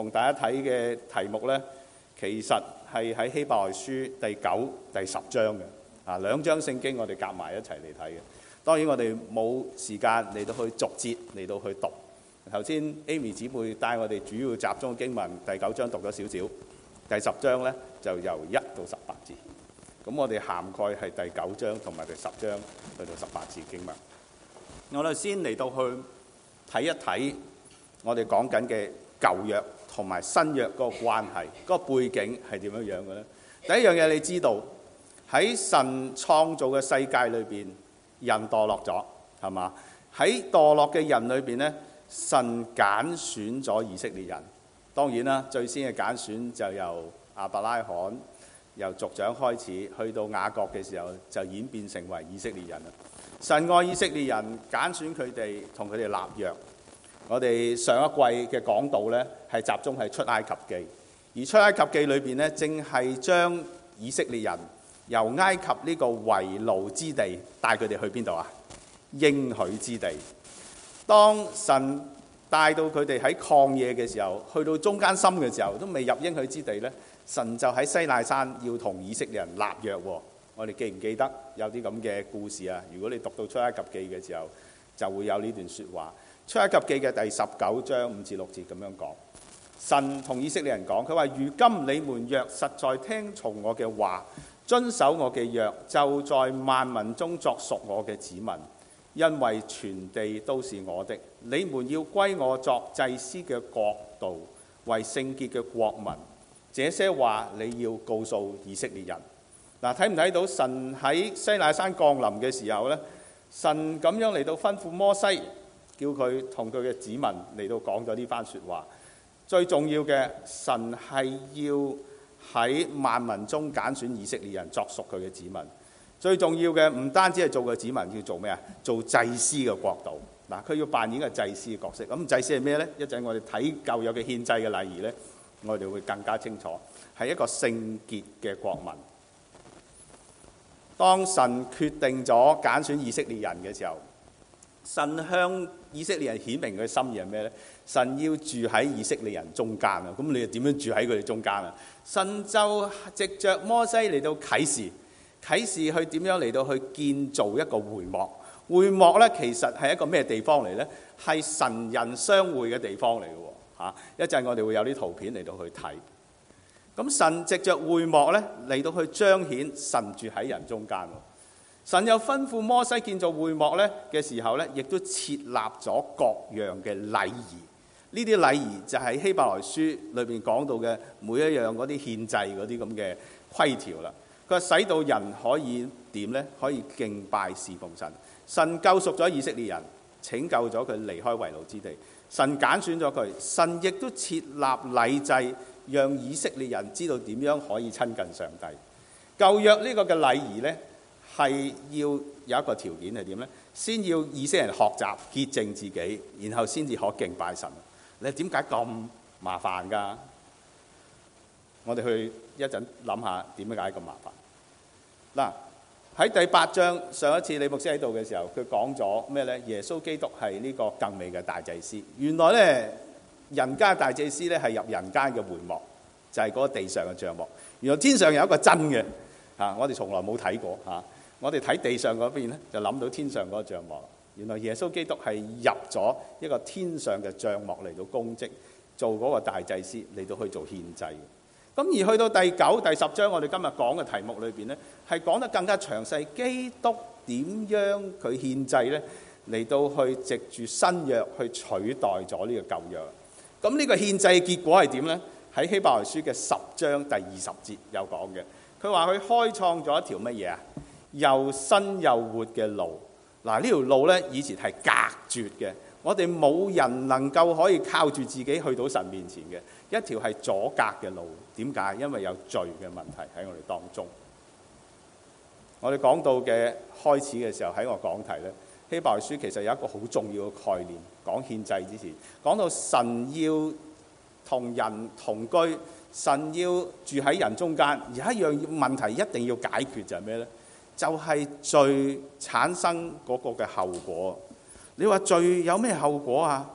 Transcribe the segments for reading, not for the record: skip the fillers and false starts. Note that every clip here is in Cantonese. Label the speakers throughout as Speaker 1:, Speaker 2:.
Speaker 1: 同大家睇嘅題目呢，其實係喺希伯來書第9、第10章嘅。兩章聖經我哋夾埋一齊嚟睇嘅。當然我哋冇時間嚟到去逐節嚟到去讀。頭先 Amy 姊妹帶我哋主要集中經文第9章讀咗少少，第10章呢就由1到18節。咁我哋涵蓋係第9章同埋第10章去到18節經文。我哋先嚟到去睇一睇我哋講緊嘅舊約同埋新約嗰個關係，嗰個背景係點樣樣嘅呢？第一樣嘢你知道喺神創造嘅世界裏邊，人墮落咗，係嘛？喺墮落嘅人裏邊呢，神揀選咗以色列人。當然啦，最先嘅揀選就由亞伯拉罕由族長開始，去到雅各嘅時候就演變成為以色列人啦。神愛以色列人，揀選佢哋，同佢哋立約。我哋上一季嘅講道呢，係集中係出埃及記，而出埃及記裏邊呢，正係將以色列人由埃及呢個為奴之地帶佢哋去邊度啊？應許之地。當神帶到佢哋喺曠野嘅時候，去到中間深嘅時候，都未入應許之地呢，神就喺西奈山要同以色列人立約。我哋記唔記得有啲咁嘅故事啊？如果你讀到出埃及記嘅時候，就會有呢段說話。出埃及記嘅第19章5至6節咁樣講，神同以色列人講，佢話：如今你們若實在聽從我嘅話，遵守我嘅約，就在萬民中作屬我嘅子民，因為全地都是我的。你們要歸我作祭司嘅國度，為聖潔嘅國民。這些話你要告訴以色列人。嗱，睇唔睇到神喺西乃山降臨嘅時候呢？神咁樣嚟到吩咐摩西，叫佢同佢嘅子民嚟到講咗呢番説話。最重要嘅，神係要喺萬民中揀選以色列人作屬佢嘅子民。最重要嘅唔單止係做佢子民，要做咩啊？做祭司嘅國度。嗱，佢要扮演個祭司嘅角色。咁祭司係咩呢？一陣我哋睇舊約嘅獻祭嘅禮儀呢，我哋會更加清楚，係一個聖潔嘅國民。當神決定咗揀選以色列人嘅時候，神向以色列人顯明佢嘅心意係咩呢？神要住喺以色列人中間啊！咁你又點樣住喺佢哋中間啊？神就藉着摩西嚟到啟示去點樣嚟到去建造一個會幕。會幕呢，其實係一個咩地方嚟呢？係神人相會嘅地方嚟嘅喎。一陣我哋會有啲圖片嚟到去睇。咁神藉着會幕咧嚟到去彰顯神住喺人中間。神又吩咐摩西建造會幕咧嘅時候咧，亦都設立咗各樣嘅禮儀。呢啲禮儀就係希伯來書裏邊講到嘅每一樣嗰啲獻祭嗰啲咁嘅規條啦。佢話使到人可以點咧？可以敬拜侍奉神。神救贖咗以色列人，拯救咗佢離開為奴之地。神揀選咗佢，神亦都設立禮制，讓以色列人知道點樣可以親近上帝。舊約呢個嘅禮儀呢，係要有一個條件係點呢？先要以色列人學習潔淨自己，然後先至可敬拜神。你點解咁麻煩㗎？我哋去一陣諗下點解咁麻煩。嗱，喺第8章，上一次李牧師喺度嘅時候，佢講咗咩呢？耶穌基督係呢個更美嘅大祭司。原來呢，人間大祭司咧係入人間嘅會幕，就係嗰個地上嘅帳幕。原來天上有一個真嘅，我哋從來冇睇過嚇。我哋睇地上嗰邊咧，就諗到天上嗰個帳幕。原來耶穌基督係入咗一個天上嘅帳幕嚟到供職，做嗰個大祭司嚟到去做獻祭。咁而去到第9、第10章，我哋今日講嘅題目裏邊咧，係講得更加詳細。基督點樣佢獻祭咧，嚟到去藉住新約去取代咗呢個舊約。咁呢個獻祭嘅結果係點呢？喺希伯來書嘅10章第20節有講嘅。佢話佢開創咗一條乜嘢啊？又新又活嘅路。嗱，呢條路呢，以前係隔絕嘅，我哋冇人能夠可以靠住自己去到神面前嘅，一條係阻隔嘅路。點解？因為有罪嘅問題喺我哋當中。我哋講到嘅開始嘅時候，喺我講題呢，希伯來書其實有一個好重要嘅概念，講獻祭之前，講到神要同人同居，神要住喺人中間，而一樣問題一定要解決就係咩呢？就係罪產生嗰個嘅後果。你話罪有咩後果啊？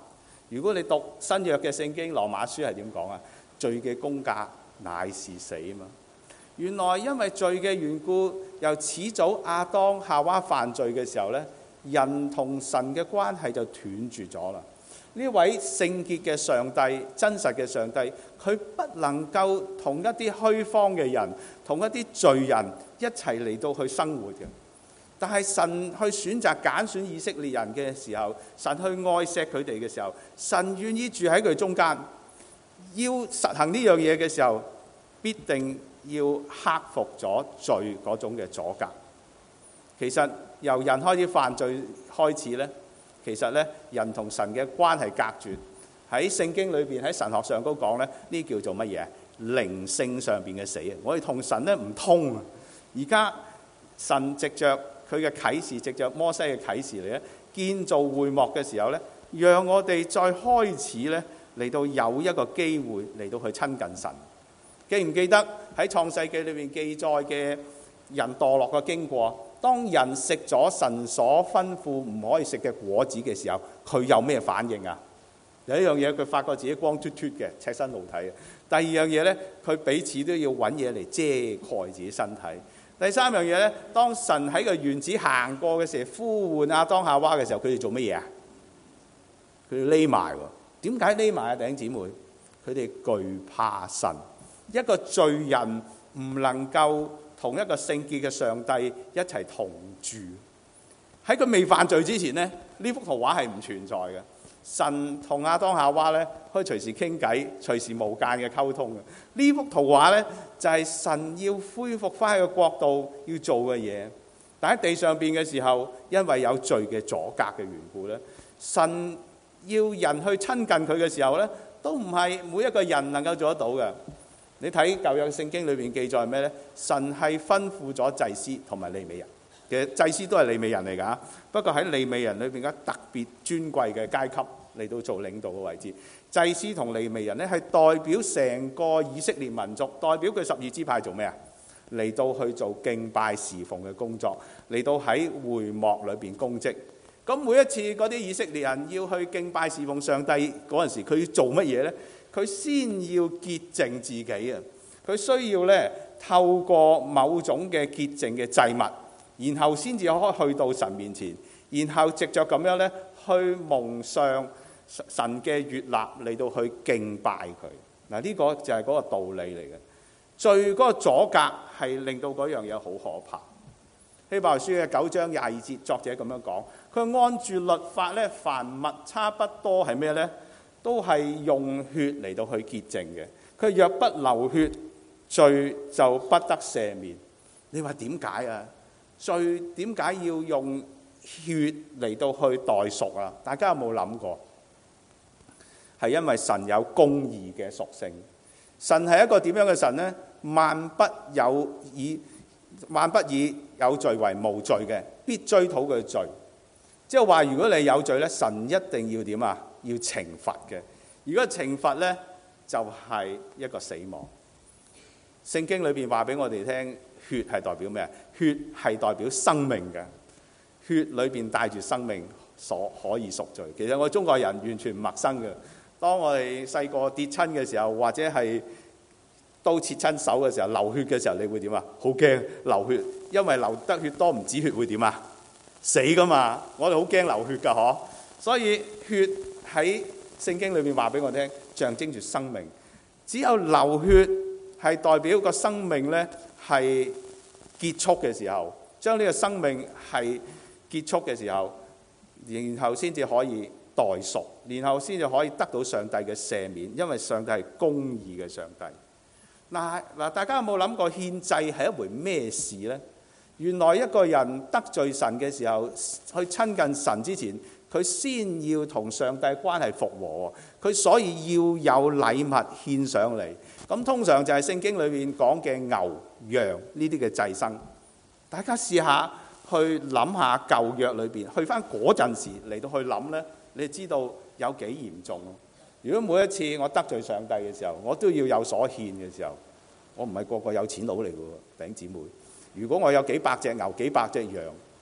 Speaker 1: 如果你讀新約嘅聖經，羅馬書係點講啊？罪嘅工價乃是死啊嘛。原來因為罪嘅緣故，由始祖亞當夏娃犯罪嘅時候呢，人同神嘅關係就斷絕咗啦。呢位聖潔嘅上帝、真實嘅上帝，佢不能夠同一啲虛謊嘅人、同一啲罪人一齊嚟到去生活嘅。但係神去選擇揀選以色列人嘅時候，神去愛錫佢哋嘅時候，神願意住喺佢中間。要實行呢樣嘢嘅時候，必定要克服咗罪嗰種嘅阻隔。其實由人開始犯罪開始呢，其實呢，人同神嘅關係隔絕。喺聖經裏邊，喺神學上都講呢，呢叫做乜嘢？靈性上邊嘅死啊！我哋同神呢唔通啊！而家神藉着佢嘅啟示，藉着摩西嘅啟示嚟咧，建造會幕嘅時候咧，讓我哋再開始咧嚟到有一個機會嚟到去親近神。記唔記得喺創世記裏邊記載嘅人墮落嘅經過？當人食咗神所吩咐唔可以食嘅果子嘅時候，佢有咩反應啊？有一樣嘢，佢發覺自己光脫脫嘅，赤身露體嘅。第二樣嘢咧，佢彼此都要揾嘢嚟遮蓋自己身體。第三樣嘢咧，當神喺個園子行過嘅時候，呼喚亞當夏娃嘅時候，佢哋做乜嘢啊？佢哋匿埋喎。點解匿埋啊？弟兄姊妹，佢哋懼怕神。一個罪人唔能夠同一個聖潔嘅上帝一齊同住。喺佢未犯罪之前呢，呢幅圖畫係唔存在嘅。神同亞當夏娃咧，可以隨時傾偈，隨時無間嘅溝通嘅。呢幅圖畫咧，就係神要恢復翻個國度要做嘅嘢。但喺地上邊嘅時候，因為有罪嘅阻隔嘅緣故咧，神要人去親近佢嘅時候咧，都唔係每一個人能夠做得到嘅。你睇舊約聖經裏邊記載咩咧？神係吩咐咗祭司同埋利未人。其實祭司都係利未人嚟㗎，不過喺利未人裏邊嘅特別尊貴嘅階級嚟到做領導嘅位置。祭司同利未人呢，係代表成個以色列民族，代表佢12支派做咩啊？嚟到去做敬拜侍奉嘅工作，嚟到喺會幕裏邊供職。咁每一次嗰啲以色列人要去敬拜侍奉上帝嗰陣時，佢要做乜嘢呢？佢先要潔淨自己啊！佢需要呢透過某種嘅潔淨嘅祭物。然後先至可以去到神面前，然後藉着咁樣咧，去蒙上神嘅悅納嚟到去敬拜佢。嗱，呢個就係嗰個道理嚟嘅。罪嗰個阻隔係令到嗰樣嘢好可怕。希伯來書嘅9章22節，作者咁樣講，佢按住律法咧，凡物差不多係咩咧？都係用血嚟到去潔淨嘅。佢若不流血，罪就不得赦免。你話點解啊？罪點解要用血嚟到去代贖啊？大家有冇諗過？係因為神有公義嘅屬性。神係一個點樣嘅神呢？萬不以有罪為無罪嘅，必追討佢罪。即係話，如果你有罪呢，神一定要點啊？要懲罰嘅。如果懲罰呢，就係一個死亡。聖經裏邊話俾我哋聽。血係代表咩？血係代表生命嘅，血裏邊帶住生命所可以贖罪。其實我中國人完全唔陌生嘅。當我哋細個跌親嘅時候，或者係刀切親手嘅時候，流血嘅時候，你會點啊？好驚流血，因為流得血多唔止血會點啊？死噶嘛！我哋好驚流血噶，嗬。所以血喺聖經裏面話俾我聽，象徵住生命。只有流血係代表個生命咧。係結束嘅時候，將呢個生命係結束嘅時候，然後先至可以代贖，然後先至可以得到上帝嘅赦免，因為上帝係公義嘅上帝。嗱，大家有冇諗過獻祭係一回咩事呢？原來一個人得罪神嘅時候，去親近神之前，佢先要同上帝關係復和，佢所以要有禮物獻上嚟。咁通常就係聖經裏面講嘅牛羊呢啲嘅祭牲。大家試下去諗下舊約裏邊，去翻嗰陣時嚟到去諗呢，你知道有幾嚴重。如果每一次我得罪上帝嘅時候，我都要有所獻嘅時候，我唔係個個有錢佬嚟嘅喎，弟兄姊妹。如果我有幾百隻牛、幾百隻羊，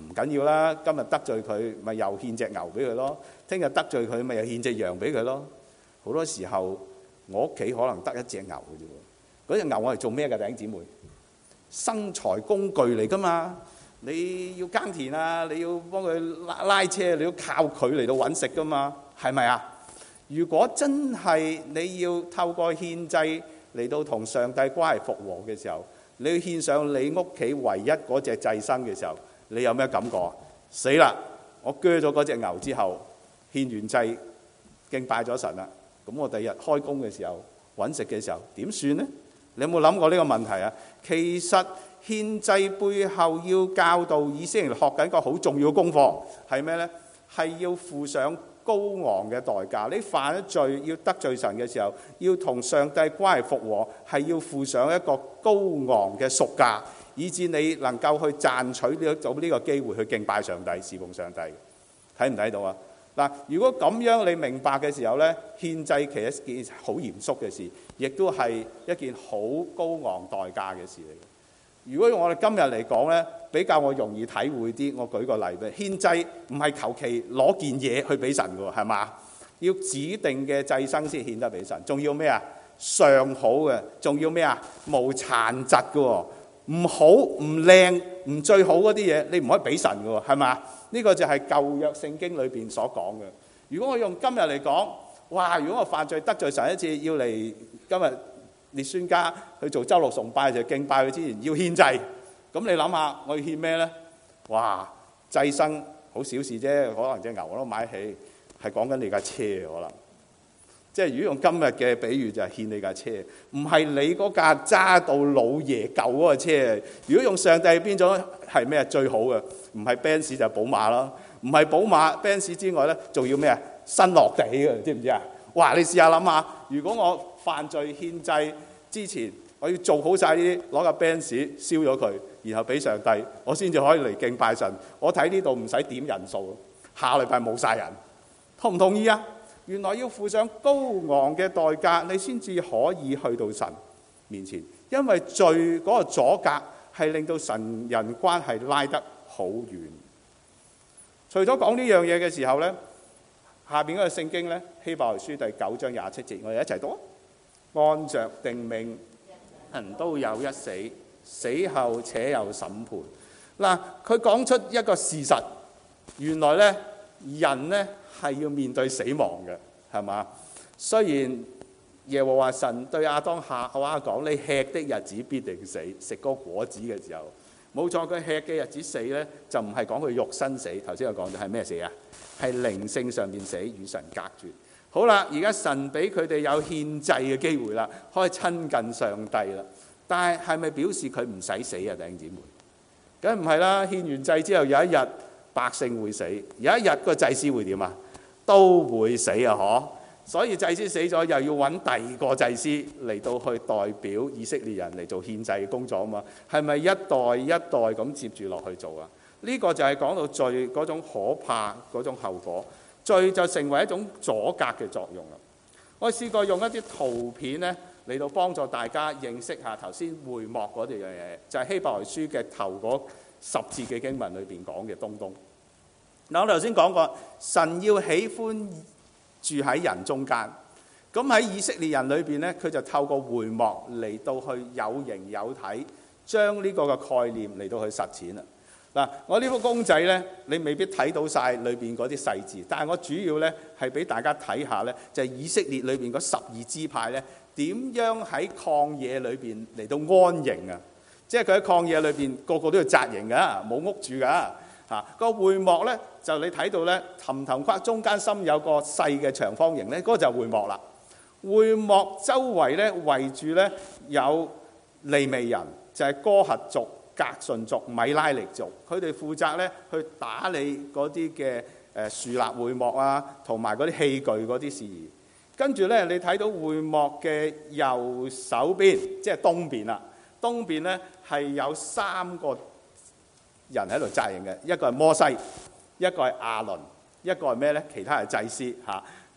Speaker 1: 唔緊要啦，今日得罪佢，咪又獻隻牛俾佢咯；聽日得罪佢，咪又獻隻羊俾佢咯。好多時候，我屋企可能得一隻牛嘅啫喎，嗰隻牛我係做咩嘅，弟兄姊妹？生財工具嚟㗎嘛，你要耕田啊，你要幫佢拉車，你要靠佢嚟到揾食㗎嘛，係咪啊？如果真係你要透過獻祭嚟到同上帝關係復和嘅時候，你要獻上你屋企唯一嗰隻祭牲嘅時候，你有咩感覺？死啦！我鋸咗嗰隻牛之後，獻完祭敬拜咗神啦，咁我第二日開工嘅時候揾食嘅時候點算呢？你有冇諗過呢個問題啊？其實獻祭背後要教導以色列人學緊一個好重要嘅功課，係咩呢？係要付上高昂嘅代價。你犯咗罪要得罪神嘅時候，要同上帝關係復和，係要付上一個高昂嘅贖價，以致你能夠去賺取呢個機會去敬拜上帝、侍奉上帝。睇唔睇到啊？嗱，如果咁樣你明白嘅時候呢，獻祭其實一件好嚴肅嘅事，亦都係一件好高昂代價嘅事嚟嘅。如果用我哋今日嚟講呢，比較我容易體會啲。我舉個例子，獻祭唔係求其攞件嘢去俾神嘅喎，係嘛？要指定嘅祭牲先獻得俾神，仲要咩啊？上好嘅，仲要咩啊？無殘疾嘅喎，唔好唔靚唔最好嗰啲嘢，你唔可以俾神嘅喎，係嘛？呢個就係舊約聖經裏邊所講嘅。如果我用今日嚟講，哇！如果我犯罪得罪神一次，要嚟今日列孫家去做周六崇拜，就敬拜佢之前要獻祭。咁你諗下，我要獻咩呢？哇！祭牲好小事啫，可能隻牛我都買起，係講緊你架車可能。即係如果用今日嘅比喻，就係獻你架車，唔係你嗰架揸到老爺舊嗰個車。如果用上帝變咗係咩最好嘅？唔係 Benz 就係寶馬啦，唔係寶馬 Benz 之外咧，仲要咩啊？新落地嘅，知唔知啊？哇！你試下諗下，如果我犯罪獻祭之前，我要做好晒呢啲，攞架 Benz 燒咗佢，然後俾上帝，我先至可以嚟敬拜神。我睇呢度唔使點人數，下禮拜冇晒人，同唔同意啊？原來要付上高昂嘅代價，你先至可以去到神面前，因為罪嗰個阻隔係令到神人關係拉得好遠。除咗講呢樣嘢嘅時候呢，下邊嗰個聖經呢，希伯來書第9章27節，我哋一齊讀。按着定命，人都有一死，死後且有審判。嗱，佢講出一個事實，原來呢，人呢係要面對死亡嘅，係嘛？雖然耶和華神對亞當夏娃講：你吃的日子必定死。食嗰果子嘅時候，冇錯，佢吃嘅日子死呢，就唔係講佢肉身死。頭先我講咗係咩死啊？係靈性上面死，與神隔絕。好啦，而家神俾佢哋有獻祭嘅機會啦，可以親近上帝啦。但係咪表示佢唔使死啊？弟兄姊妹，梗唔係啦。獻完祭之後有一日百姓會死，有一日個祭司會點啊？都會死啊！嗬，所以祭司死咗，又要揾第二個祭司嚟到去代表以色列人嚟做獻祭嘅工作啊嘛。係咪一代一代咁接住落去做啊？呢個就係講到罪嗰種可怕嗰種後果。罪就成為一種阻隔嘅作用啦。我試過用一啲圖片咧嚟到幫助大家認識下頭先會幕嗰樣嘢，就係希伯來書嘅頭嗰10節嘅經文裏邊講嘅東東。嗱，我頭先講過，神要喜歡住喺人中間。咁喺以色列人裏邊咧，佢就透過會幕嚟到去有形有體，將呢個嘅概念嚟到去實踐啦。嗱，我呢幅公仔咧，你未必睇到晒裏邊嗰啲細節，但係我主要咧係俾大家睇下咧，就係以色列裏邊嗰12支派咧，點樣喺曠野裏邊嚟到安營啊！即係佢喺曠野裏邊個個都要紮營㗎，冇屋住㗎。個會幕咧就你睇到咧，氹氹框中間心有個細嘅長方形咧，嗰個就係會幕啦。會幕周圍咧圍住咧有利未人，就係哥轄族、革順族、米拉力族，佢哋負責咧去打理嗰啲嘅樹立會幕啊，同埋嗰啲器具嗰啲事宜。跟住咧，你睇到會幕嘅右手邊，即係東邊啦。東邊咧係有3個人喺度紮營嘅，一個係摩西，一個係亞倫，一個係咩咧？其他係祭司嚇。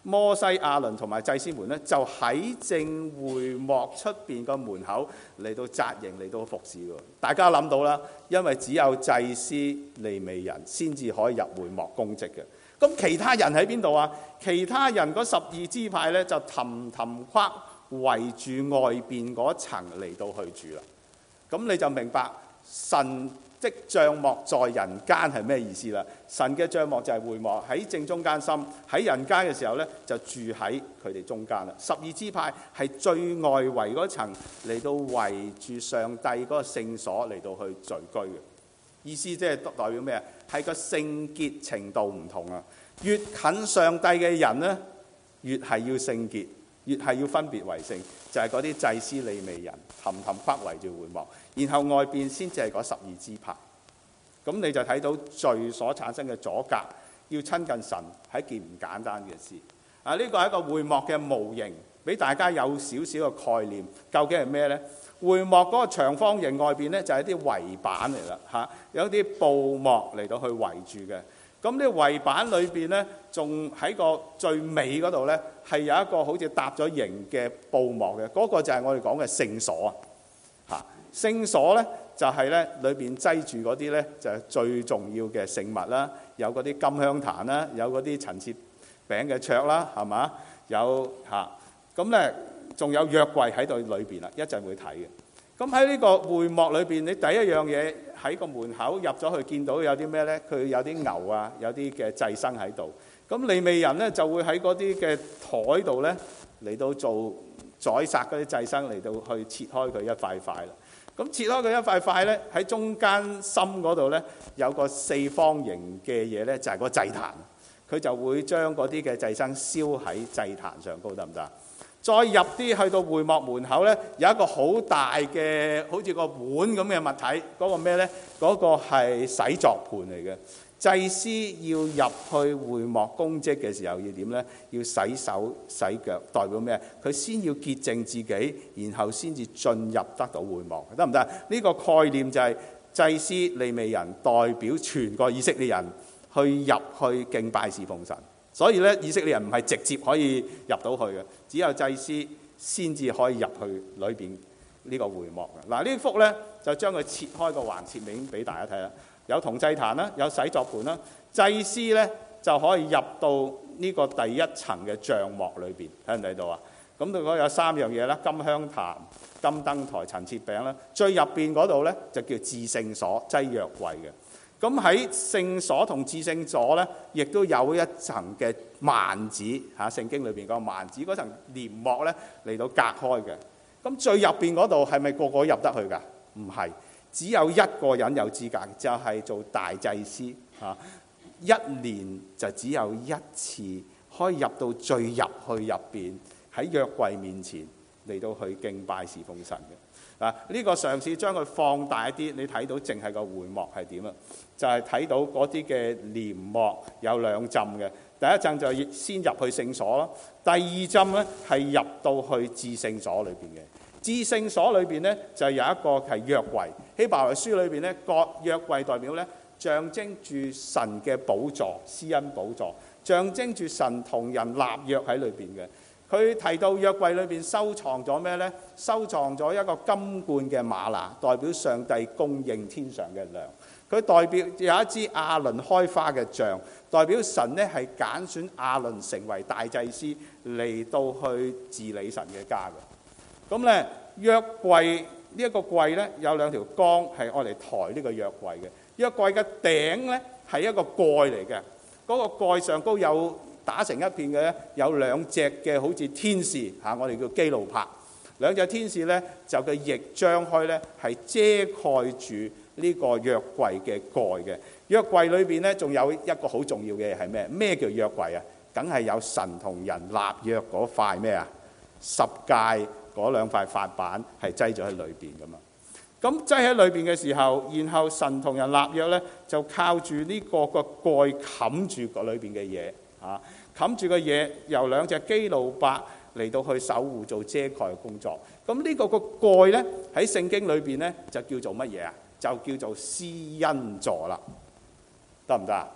Speaker 1: 摩西、亞倫同埋祭司們咧，就喺正會幕出邊個門口嚟到紮營，嚟到服侍喎。大家諗到啦，因為只有祭司利未人先至可以入會幕供職嘅。咁其他人喺邊度啊？其他人嗰12支派咧，就氹框圍住外邊嗰層嚟到去住啦。咁你就明白神即帳幕在人間係咩意思啦？神嘅帳幕就係會幕喺正中間心，喺人間嘅時候咧，就住喺佢哋中間啦。12支派係最外圍嗰層嚟到圍住上帝嗰個聖所嚟到去聚居嘅。意思即係代表咩啊？係個聖潔程度唔同啊！越近上帝嘅人咧，越係要聖潔，越係要分別為聖，就係嗰啲祭司利未人氹框圍住會幕，然後外邊先至係嗰12支派。咁你就睇到罪所產生嘅阻隔，要親近神係一件唔簡單嘅事。呢個係一個會幕嘅模型，俾大家有少少嘅概念，究竟係咩呢？會幕嗰個長方形外邊咧就係啲圍板嚟啦，有啲布幕嚟到去圍住嘅。咁呢圍板裏邊咧，仲喺個最尾嗰度咧，係有一個好似搭咗形嘅布幕嘅，嗰個就係我哋講嘅聖所啊。聖所咧就係咧裏邊擠住嗰啲咧就係最重要嘅聖物啦，有嗰啲金香壇啦，有嗰啲陳設餅嘅桌啦，係嘛？有咁咧仲有約櫃喺度裏邊啦，一陣會睇嘅。咁喺呢個會幕裏邊，你第一樣嘢喺個門口入咗去，見到有啲咩咧？佢有啲牛啊，有啲嘅祭牲喺度。咁利未人咧就會喺嗰啲嘅台度咧嚟到做宰殺嗰啲祭牲，嚟到去切開佢一塊塊啦。咁切開佢一塊塊咧，喺中間心嗰度咧有個四方形嘅嘢咧，就係個祭壇。佢就會將嗰啲嘅祭牲燒喺祭壇上高，得唔得？再入啲去到會幕門口咧，有一個好大嘅好似個碗咁嘅物體，嗰個咩咧？嗰個係洗濯盤嚟嘅。祭司要入去會幕供職嘅時候要點咧？要洗手洗腳，代表咩？佢先要潔淨自己，然後先至進入得到會幕，得唔得？呢個概念就係祭司利未人代表全個以色列人去入去敬拜侍奉神。所以咧，以色列人唔係直接可以入到去嘅，只有祭司先至可以入去裏邊呢個會幕嘅。嗱，呢幅咧就將佢切開個橫切面俾大家睇啦。有銅祭壇啦，有洗濯盤啦，祭司咧就可以入到呢個第一層嘅帳幕裏邊，睇唔睇到啊？咁佢嗰有3樣嘢啦：金香壇、金燈台、陳設餅啦。最入邊嗰度咧就叫至聖所，擠約櫃嘅。咁喺聖所同至聖所咧，亦都有一層嘅幔子嚇，聖經裏邊個幔子嗰層簾幕咧嚟到隔開嘅。咁最入邊嗰度係咪個個入得去㗎？唔係，只有一個人有資格，就係做大祭司嚇。一年就只有一次可以入到最入去入邊，喺約櫃面前嚟到去敬拜侍奉神嘅。呢個嘗試將佢放大一啲，你睇到淨係個會幕係點啊？就係睇到嗰啲嘅簾幕有2浸嘅，第一浸就先入去聖所咯，第二浸咧係入到去至聖所裏邊嘅。至聖所裏邊咧就有一個係約櫃，希伯來書裏邊咧個約櫃代表咧象徵住神嘅寶座、施恩寶座，象徵住神同人立約喺裏邊嘅。佢提到約櫃裏邊收藏咗咩呢？收藏咗一個金罐嘅嗎哪，代表上帝供應天上嘅糧。佢代表有一支亞倫開花嘅杖，代表神呢係揀選亞倫成為大祭司嚟到去治理神嘅家嘅。咁呢約櫃呢一個櫃呢，有2條桿係愛嚟抬呢個約櫃嘅。約櫃嘅頂呢係一個蓋嚟嘅，嗰個蓋上高有打成一片嘅咧，有2隻嘅好似天使嚇，我哋叫基路伯。2隻天使咧就個翼張開咧，係遮蓋住呢個約櫃嘅蓋嘅。約櫃裏邊咧仲有一個好重要嘅嘢係咩？咩叫約櫃啊？梗係有神同人立約嗰塊咩啊？10誡嗰2塊法版係擠咗喺裏邊噶嘛。咁擠喺裏邊嘅時候，然後神同人立約咧，就靠住呢個蓋冚住個裏邊嘅嘢。冚住個嘢，由2隻基路伯嚟到去守護做遮蓋嘅工作。咁呢個蓋咧喺聖經裏邊咧就叫做乜嘢啊？就叫做施恩座啦，得唔得啊？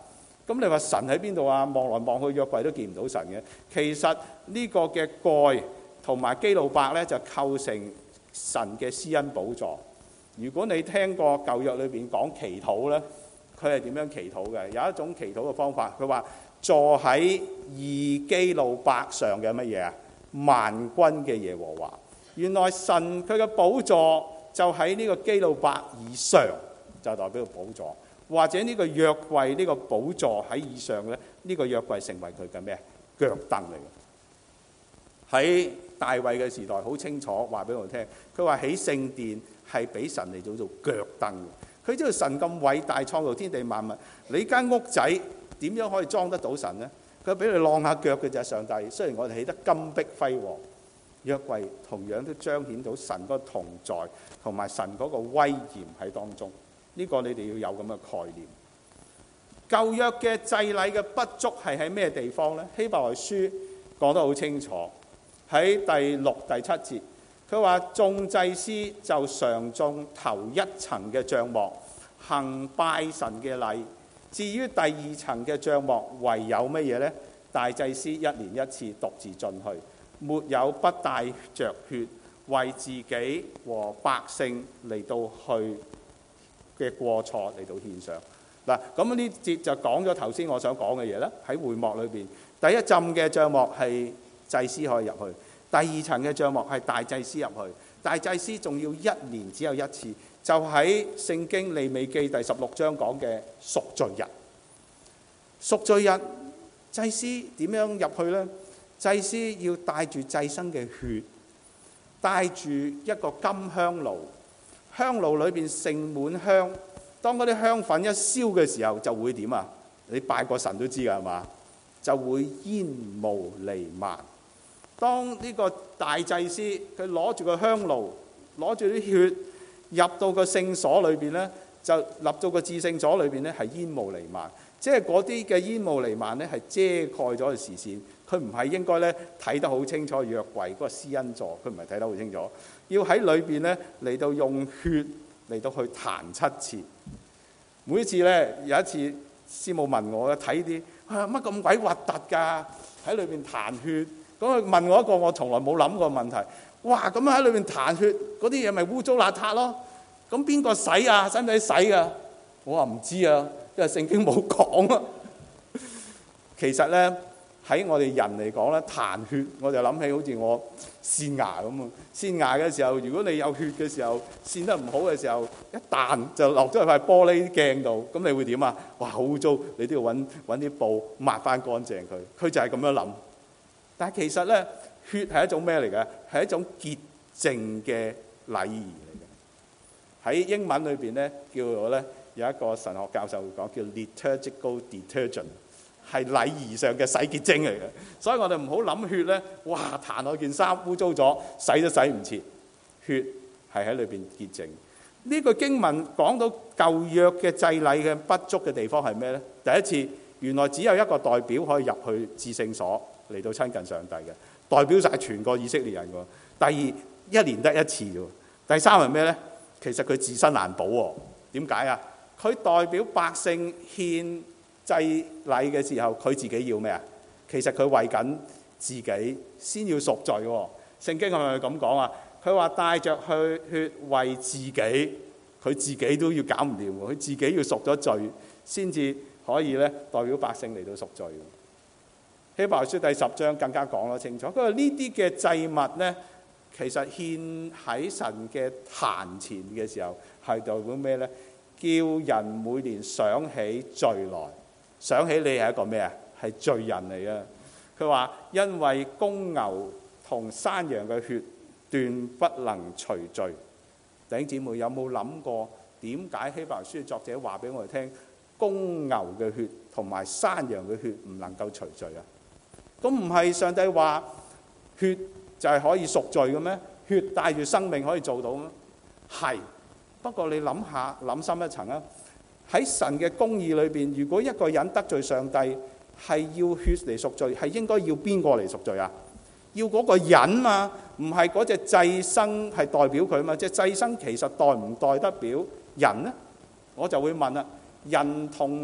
Speaker 1: 咁你話神喺邊度啊？望來望去約櫃都見唔到神嘅。其實呢個嘅蓋同埋基路伯咧就構成神嘅施恩寶座。如果你聽過舊約裏邊講祈禱咧，佢係點樣祈禱嘅？有一種祈禱嘅方法，佢話坐喺二基路伯上嘅乜嘢啊？萬軍嘅耶和華。原來神佢嘅寶座就喺呢個基路伯以上，就代表寶座。或者呢個約櫃呢個寶座喺以上咧，呢個約櫃成為佢嘅咩？腳凳嚟嘅。喺大衛嘅時代好清楚話俾我聽，佢話起聖殿係俾神嚟做腳凳嘅。佢知道神咁偉大，創造天地萬物，你間屋仔點樣可以裝得到神呢？佢俾你晾下腳嘅就係上帝。雖然我哋起得金碧輝煌，約櫃同樣都彰顯到神嗰個同在同埋神嗰個威嚴喺當中。呢個你哋要有咁嘅概念。舊約嘅祭禮嘅不足係喺咩地方呢？希伯來書講得好清楚，喺第6、第7節，佢話眾祭司就常種頭一層嘅帳幕，行拜神嘅禮。至於第二層嘅帳幕，唯有乜嘢呢？大祭司一年一次獨自進去，沒有不帶着血，為自己和百姓嚟到去嘅過錯嚟到獻上。嗱，咁呢節就講咗頭先我想講嘅嘢啦。喺會幕裏邊，第一浸嘅帳幕係祭司可以入去，第二層嘅帳幕係大祭司入去。大祭司仲要一年只有一次，就喺聖經利未記第16章講嘅贖罪日。贖罪日，祭司點樣入去呢？祭司要帶住祭牲嘅血，帶住一個金香爐，香爐裏邊盛滿香。當嗰啲香粉一燒嘅時候，就會點啊？你拜過神都知㗎係嘛？就會煙霧彌漫。當呢個大祭司佢攞住個香爐，攞住啲血入到個聖所裏邊呢，就入到個至聖所裏邊呢，係煙霧彌漫。即係嗰啲嘅煙霧彌漫呢，係遮蓋咗個視線。佢唔係應該呢睇得好清楚約櫃嗰個施恩座，佢唔係睇得好清楚。要喺裏邊呢嚟到用血嚟到去彈7次。每一次呢，有一次師母問我睇啲乜咁鬼核突㗎，喺裏邊彈血。咁佢問我一個我從來冇諗過問題。哇！咁喺裏邊彈血，嗰啲嘢咪污糟邋遢咯？咁邊個洗啊？使唔使洗㗎？我話唔知啊，因為聖經冇講啊。其實呢，喺我哋人嚟講咧，彈血我就諗起好似我線牙咁啊！線牙嘅時候，如果你有血嘅時候，線得唔好嘅時候，一彈就落咗喺塊玻璃鏡度，咁你會點啊？哇！好污糟，你都要揾啲布抹翻乾淨佢。佢就係咁樣諗。但係其實咧，血係一種咩嚟嘅？係一種潔淨嘅禮儀嚟嘅。喺英文裏邊咧，叫做咧有一個神學教授講叫 liturgical detergent， 係禮儀上嘅洗潔精嚟嘅。所以我哋唔好諗血咧，哇！彈落件衫污糟咗，洗都洗唔切。血係喺裏邊潔淨。呢個經文講到舊約嘅祭禮嘅不足嘅地方係咩咧？第一次原來只有一個代表可以入去至聖所嚟到親近上帝嘅，代表晒全個以色列人喎。第二，一年得一次喎。第三係咩呢？其實佢自身難保喎。點解啊？佢代表百姓獻祭禮嘅時候，佢自己要咩啊？其實佢為緊自己先要贖罪喎。聖經係咪咁講啊？佢話帶着去血為自己，佢自己都要搞唔掂喎。佢自己要贖咗罪，先至可以咧代表百姓嚟到贖罪。希伯來書第10章更加講得清楚，佢話呢啲嘅祭物呢，其實獻喺神嘅壇前嘅時候，係代表咩呢？叫人每年想起罪來，想起你係一個咩啊？係罪人嚟嘅。佢話因為公牛同山羊嘅血斷不能除罪。弟兄姊妹有冇諗過點解希伯來書作者話俾我哋聽，公牛嘅血同埋山羊嘅血唔能夠除罪啊？咁唔係上帝話血就係可以贖罪嘅咩？血帶住生命可以做到咩？係，不過你諗下，諗深一層啊！喺神嘅公義裏邊，如果一個人得罪上帝，係要血嚟贖罪，係應該要邊個嚟贖罪啊？要嗰個人嘛，唔係嗰隻祭牲係代表佢嘛？隻祭牲其實代唔代得表人呢？我就會問啦，人同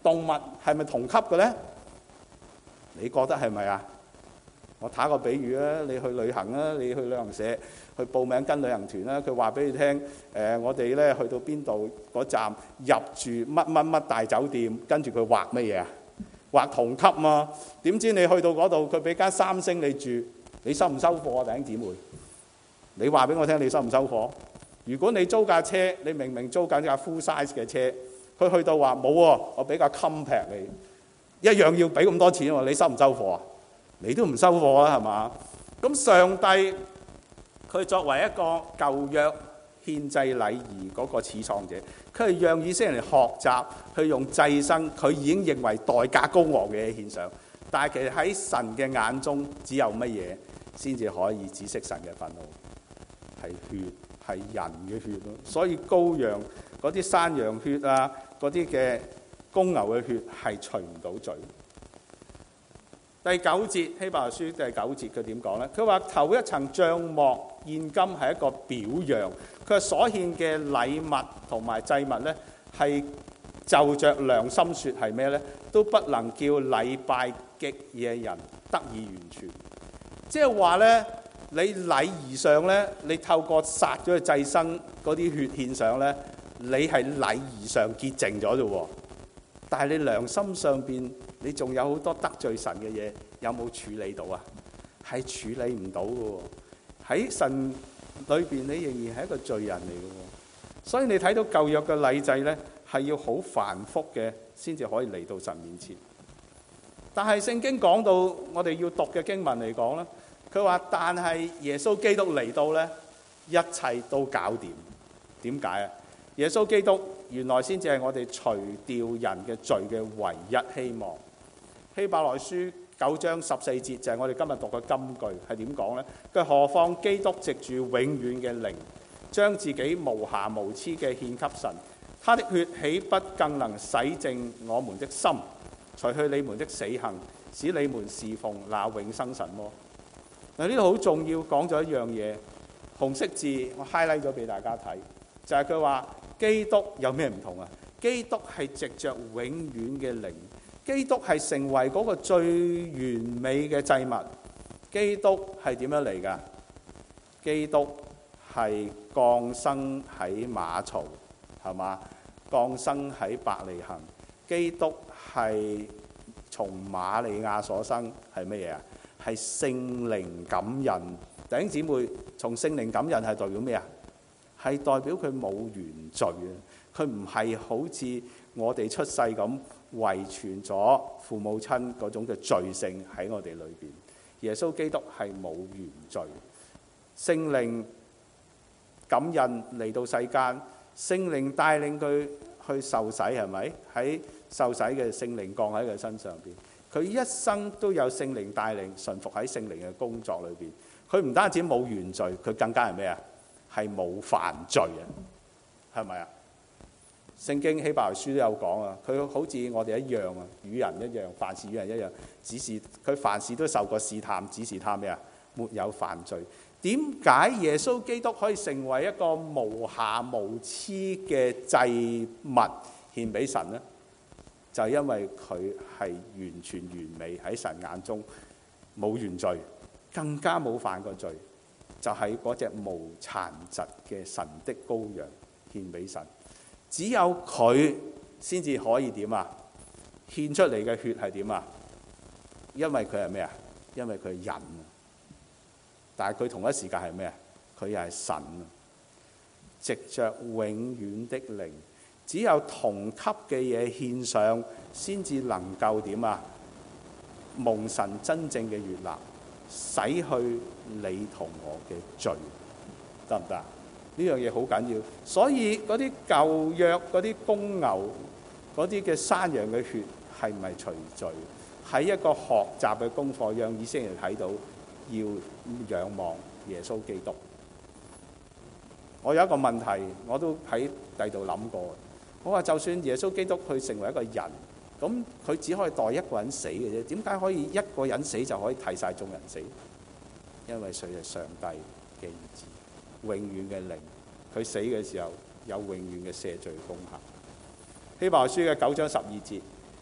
Speaker 1: 動物係咪同級嘅呢？你覺得係咪啊？我打個比喻啊，你去旅行啊，你去旅行社去報名跟旅行團啦，佢話俾你聽，我哋咧去到邊度嗰站入住乜乜乜大酒店，跟住佢畫乜嘢啊？畫同級嘛。點知你去到嗰度，佢俾間3星你住，你收唔收貨啊？弟兄姊妹，你話俾我聽，你收唔收貨？如果你租架車，你明明租緊架 full size 嘅車，佢去到話冇喎，我俾架 compact你，一樣要俾咁多錢喎，你收唔收貨啊？你都唔收貨啊，係嘛？咁上帝佢作為一個舊約獻祭禮儀嗰個始創者，佢係讓以色列人學習去用祭牲，佢已經認為代價高昂嘅嘢獻上。但係其實喺神嘅眼中，只有乜嘢先至可以止息神嘅憤怒？係血，係人嘅血咯。所以羔羊嗰啲山羊血啊，嗰啲嘅公牛嘅血係除唔到罪。第9節希伯來書第9節佢點講呢？佢話頭一層帳幕現今係一個表樣，佢所獻嘅禮物同埋祭物呢，係就着良心説係咩呢？都不能叫禮拜極野人得以完全。即係話呢，你禮儀上呢，你透過殺咗個祭牲嗰啲血獻上呢，你係禮儀上潔淨咗啫喎。但係你良心上邊，你仲有好多得罪神嘅嘢，有冇處理到啊？係處理唔到嘅喎。喺神裏邊，你仍然係一個罪人嚟嘅喎。所以你睇到舊約嘅禮制呢，係要好繁複嘅，先至可以嚟到神面前。但係聖經講到我哋要讀嘅經文嚟講呢，佢話但係耶穌基督嚟到呢，一切都搞掂。點解啊？耶穌基督原來先至係我哋除掉人嘅罪嘅唯一希望。希伯來書9章14節就係我哋今日讀嘅金句，係點講呢？佢何況基督藉住永遠嘅靈，將自己無瑕無疵嘅獻給神，他的血豈不更能洗淨我們的心，除去你們的死行，使你們侍奉那永生神麼？嗱，呢度好重要，講咗一樣嘢，紅色字我 highlight 咗俾大家睇，就係佢話基督有咩唔同啊？基督係藉着永遠嘅靈，基督係成為嗰個最完美嘅祭物。基督係點樣嚟㗎？基督係降生喺馬槽，係嘛？降生喺伯利恆。基督係從瑪利亞所生，係乜嘢啊？係聖靈感孕。弟兄姊妹，從聖靈感孕係代表咩啊？係代表佢冇原罪啊！佢唔係好似我哋出世咁遺傳咗父母親嗰種嘅罪性喺我哋裏邊。耶穌基督係冇原罪，聖靈感孕嚟到世間，聖靈帶領佢去受洗，係咪？喺受洗嘅聖靈降喺佢身上邊，佢一生都有聖靈帶領，順服喺聖靈嘅工作裏邊。佢唔單止冇原罪，佢更加係咩啊？係冇犯罪啊，係咪啊？聖經希伯來書都有講啊，佢好似我哋一樣啊，與人一樣，凡事與人一樣，只是佢凡事都受過試探，只是他咩啊？沒有犯罪。點解耶穌基督可以成為一個無瑕無疵嘅祭物獻俾神呢？就係因為佢係完全完美，喺神眼中冇原罪，更加冇犯過罪，就係嗰隻無殘疾嘅神的羔羊獻俾神。只有佢先至可以點啊？獻出嚟嘅血係點啊？因為佢係咩啊？因為佢係人啊！但係佢同一時間係咩啊？佢又係神啊！藉着永遠的靈，只有同級嘅嘢獻上，先至能夠點啊？蒙神真正嘅悅納，洗去你同我嘅罪，得唔得？呢樣嘢好緊要，所以嗰啲舊約嗰啲公牛嗰啲嘅山羊嘅血係唔係除罪？係一個學習嘅功課，讓以色列人睇到要仰望耶穌基督。我有一個問題，我都喺第度諗過。我話就算耶穌基督佢成為一個人，咁佢只可以代一個人死嘅啫。點解可以一個人死就可以替晒眾人死？因為佢係上帝嘅兒子。永遠嘅靈，佢死嘅時候有永遠嘅赦罪功效。希伯來書嘅9章12節，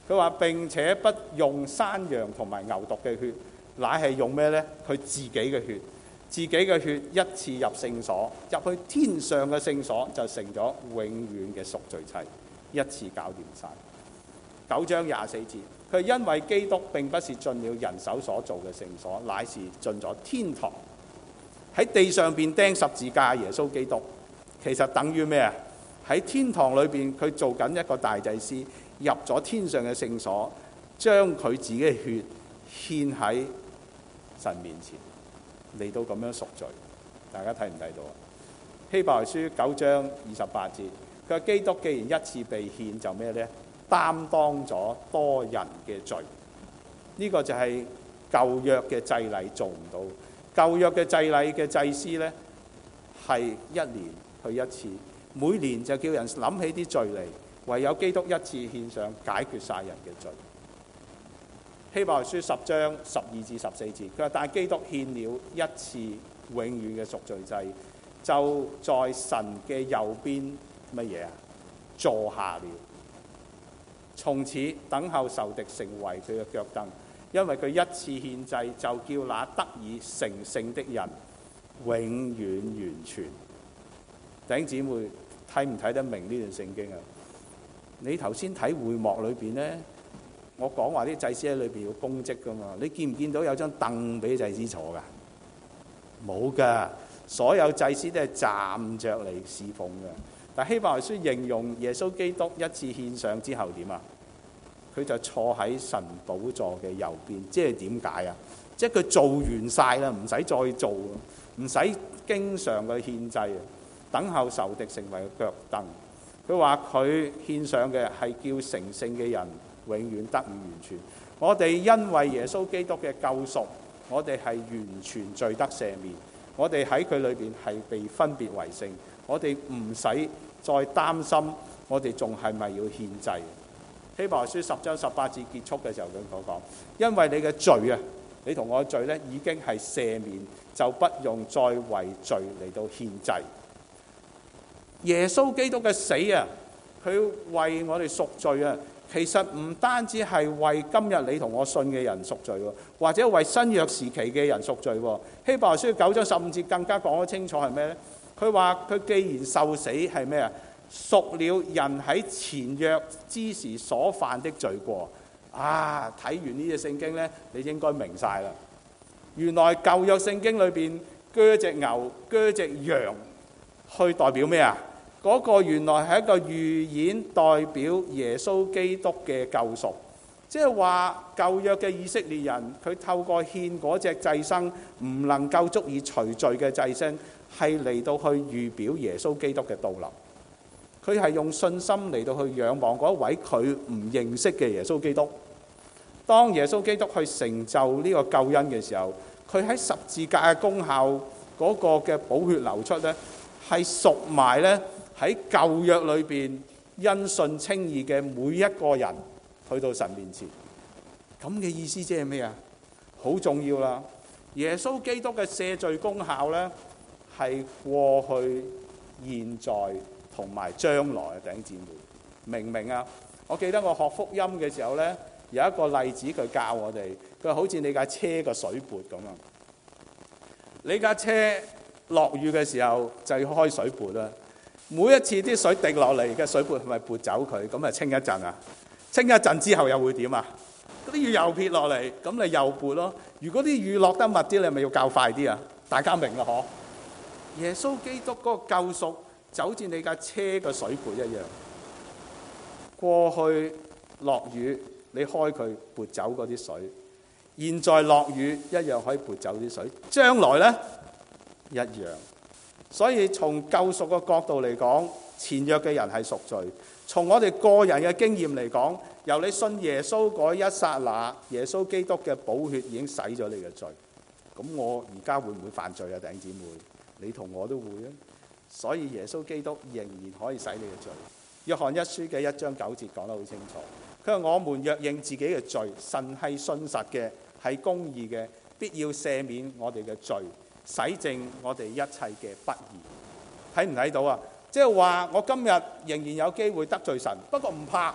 Speaker 1: 佢話並且不用山羊同埋牛犢嘅血，乃係用咩呢？佢自己嘅血，自己嘅血一次入聖所，入去天上嘅聖所，就成咗永遠嘅贖罪祭，一次搞掂晒。9章24節，佢因為基督並不是進了人手所做嘅聖所，乃是進咗天堂。喺地上邊釘十字架耶穌基督，其實等於咩啊？喺天堂裏邊佢做緊一個大祭司，入咗天上嘅聖所，將佢自己嘅血獻喺神面前，嚟到咁樣贖罪。大家睇唔睇到啊？希伯來書9章28節，佢話基督既然一次被獻，就咩呢？擔當咗多人嘅罪。呢個就係舊約嘅祭禮做唔到。舊約嘅祭禮嘅祭司呢，係一年去一次，每年就叫人諗起啲罪嚟，唯有基督一次獻上，解決晒人嘅罪。希伯來書10章12至14節，佢話但基督獻了一次永遠嘅贖罪祭，就在神嘅右邊乜嘢啊？坐下了。從此等候仇敵成為佢嘅腳凳，因為佢一次獻祭就叫那得以成聖的人永遠完全。弟兄姊妹，睇唔睇得明呢段聖經啊？你頭先睇會幕裏邊呢，我講話啲祭司喺裏邊要供職噶嘛，你見唔見到有張凳俾祭司坐噶？冇噶，所有祭司都係站着嚟侍奉嘅。但希伯來書形容耶穌基督一次獻上之後點啊？佢就坐喺神寶座嘅右邊，即係點解啊？即係佢做完晒啦，唔使再做，唔使經常去獻祭，等候仇敵成為腳凳。佢話佢獻上嘅係叫成聖嘅人永遠得以完全。我哋因為耶穌基督嘅救贖，我哋係完全罪得赦免，我哋喺佢裏邊係被分別為聖。我哋唔使再擔心，我哋仲係咪要獻祭？希伯來書10章18節結束嘅時候咁所講，因為你嘅罪啊，你同我嘅罪呢已經係赦免，就不用再為罪嚟到獻祭。耶穌基督嘅死啊，佢為我哋贖罪啊，其實唔單止係為今日你同我信嘅人贖罪，或者為新約時期嘅人贖罪。希伯來書9章15節更加講得清楚係咩呢？佢話佢既然受死係咩啊？贖了人喺前約之時所犯的罪過。啊！睇完呢隻聖經呢，你應該明晒啦。原來舊約聖經裏邊鋸隻牛、鋸隻羊，去代表咩啊？嗰個原來係一個預演，代表耶穌基督嘅救贖。即係話舊約嘅以色列人，佢透過獻嗰隻祭牲，唔能夠足以除罪嘅祭牲，係嚟到去預表耶穌基督嘅到臨。佢係用信心嚟到去仰望嗰一位佢唔認識嘅耶穌基督。當耶穌基督去成就呢個救恩嘅時候，佢喺十字架嘅功效嗰個嘅寶血流出呢，係贖埋呢喺舊約裏邊因信稱義嘅每一個人去到神面前。咁嘅意思即係咩啊？好重要啦！耶穌基督嘅赦罪功效呢，係過去、現在同埋將來嘅。弟兄姊妹，明唔明啊？我記得我學福音嘅時候呢，有一個例子佢教我哋，佢話好似你架車個水撥咁啊！你架車落雨嘅時候就要開水撥啦。每一次啲水滴落嚟嘅水撥係咪撥走佢？咁啊清一陣啊，清一陣之後又會點啊？嗰啲雨又撇落嚟，咁你又撥咯。如果啲雨落得密啲，你咪要較快啲啊！大家明啦嗬？耶穌基督嗰個救贖就好似你架車嘅水撥一樣，過去落雨你開佢撥走嗰啲水，現在落雨一樣可以撥走啲水，將來呢一樣。所以從救贖嘅角度嚟講，前約嘅人係贖罪；從我哋個人嘅經驗嚟講，由你信耶穌嗰一剎那，耶穌基督嘅寶血已經洗咗你嘅罪。咁我而家會唔會犯罪啊？弟兄姊妹，你同我都會啊。所以耶穌基督仍然可以洗你嘅罪。約翰一書嘅1章9節講得好清楚，佢話我們若認自己嘅罪，神係信實嘅，係公義嘅，必要赦免我哋嘅罪，洗淨我哋一切嘅不義。睇唔睇到啊？即係話我今日仍然有機會得罪神，不過唔怕，